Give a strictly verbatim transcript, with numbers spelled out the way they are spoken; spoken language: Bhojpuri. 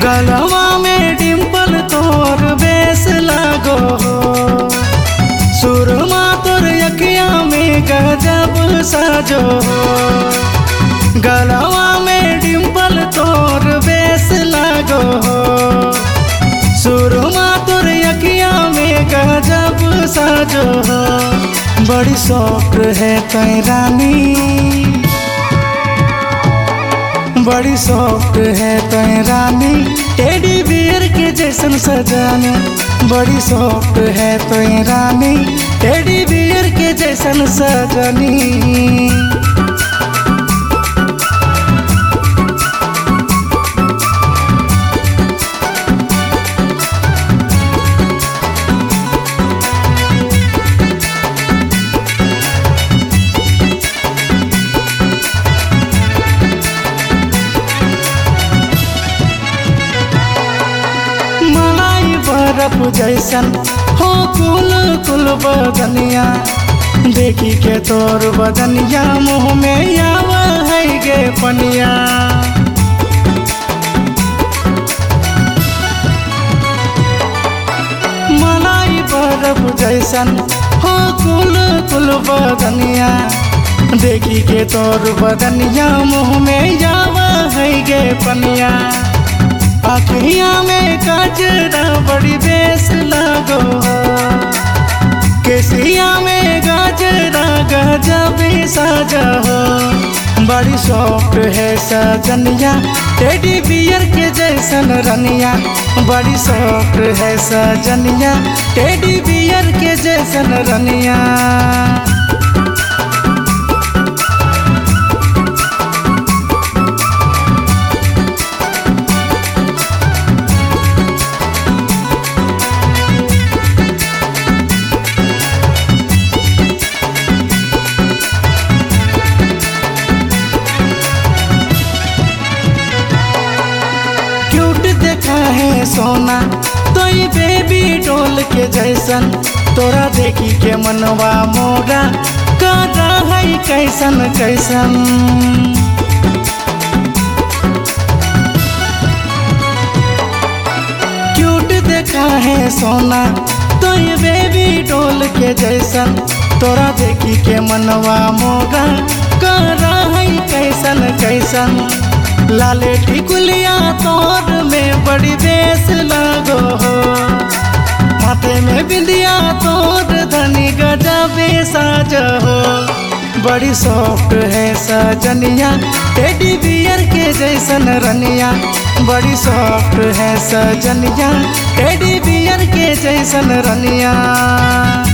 गलवा में डिम्पल तोर बेस लागो हो, सुरमा तोर अखिया में गजब साजो हो। गलवा में डिम्पल तोर बेस लागो हो, सुरमा तोर अखिया में गजब साजो हो। बड़ी सॉफ्ट है तै रानी, बड़ी सॉफ्ट है तै रानी, टेडी बियर के जैसन सजानी। बड़ी सॉफ्ट है तै रानी, टेडी बियर के जैसन सजानी। बर्फ जैसन हो कुल कुल बदनिया, देखी के तोर बदनिया मुँह में आवा है गे पनिया। मलाई बर्फ जैसन हो कुल कुल बदनिया, देखी के तोर बदनिया मुँह में आवा है गे पनिया। अखिया में गजरा बड़ी बेस लागो हो, केसिया में गजरा गजब साजा हो। बड़ी सॉफ्ट है सजनिया, टेडी बियर के जैसन रनिया। बड़ी सॉफ्ट है सजनिया, टेडी बियर के जैसन रनिया। है सोना तो ये बेबी डोल के जैसन, तोरा देखी के मनवा मोरा कर है कैसन कैसन। क्यूट देखा है सोना तो ये बेबी डोल के जैसन, तोरा देखी के मनवा मोरा कर है कैसन कैसन। लाले टिकुलिया तोर में बड़ी बेस लागो हो, माथे में बिंदिया तोर धनी गजबे साजो हो। बड़ी सॉफ्ट है सजनिया, टेडी बियर के जैसन रनिया। बड़ी सॉफ्ट है सजनिया, टेडी बियर के जैसन रनिया।